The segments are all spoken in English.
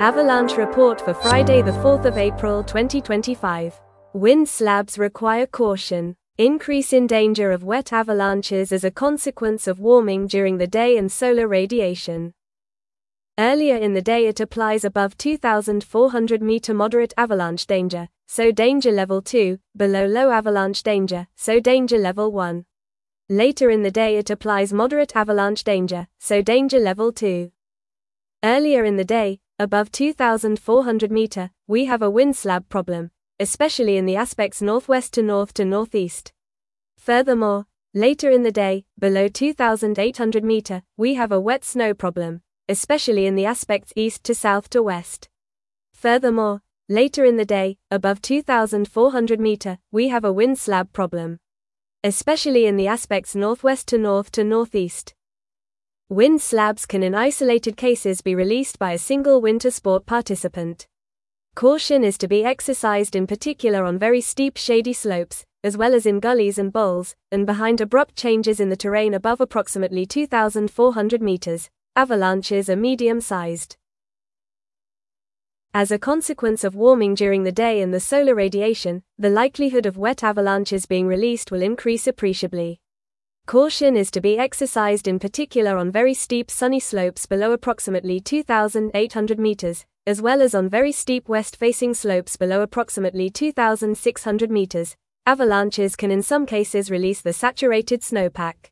Avalanche report for Friday the 4th of April 2025. Wind slabs require caution. Increase in danger of wet avalanches as a consequence of warming during the day and solar radiation. Earlier in the day it applies above 2,400 meter moderate avalanche danger, so danger level 2, below low avalanche danger, so danger level 1. Later in the day it applies moderate avalanche danger, so danger level 2. Earlier in the day, above 2,400 meter, we have a wind slab problem, especially in the aspects northwest to northeast. Furthermore, later in the day, below 2,800 meter, we have a wet snow problem, especially in the aspects east to south to west. Furthermore, later in the day, above 2,400 meter, we have a wind slab problem, especially in the aspects northwest to northeast. Wind slabs can in isolated cases be released by a single winter sport participant. Caution is to be exercised in particular on very steep shady slopes, as well as in gullies and bowls, and behind abrupt changes in the terrain above approximately 2,400 meters. Avalanches are medium-sized. As a consequence of warming during the day and the solar radiation, the likelihood of wet avalanches being released will increase appreciably. Caution is to be exercised in particular on very steep sunny slopes below approximately 2,800 meters, as well as on very steep west-facing slopes below approximately 2,600 meters. Avalanches can in some cases release the saturated snowpack.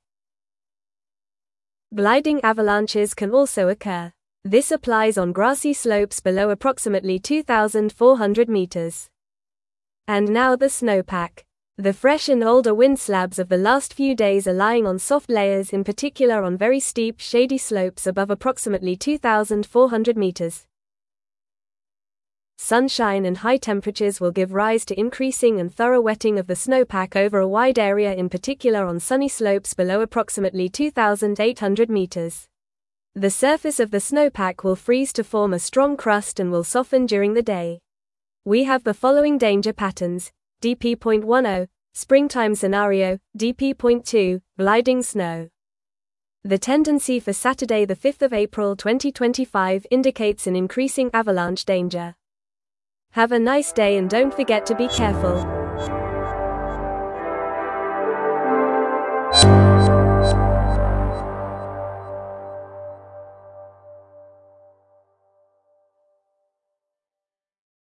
Gliding avalanches can also occur. This applies on grassy slopes below approximately 2,400 meters. And now the snowpack. The fresh and older wind slabs of the last few days are lying on soft layers, in particular on very steep shady slopes above approximately 2,400 meters. Sunshine and high temperatures will give rise to increasing and thorough wetting of the snowpack over a wide area, in particular on sunny slopes below approximately 2,800 meters. The surface of the snowpack will freeze to form a strong crust and will soften during the day. We have the following danger patterns: DP.10, springtime scenario, DP.2, gliding snow. The tendency for Saturday the 5th of April 2025 indicates an increasing avalanche danger. Have a nice day and don't forget to be careful.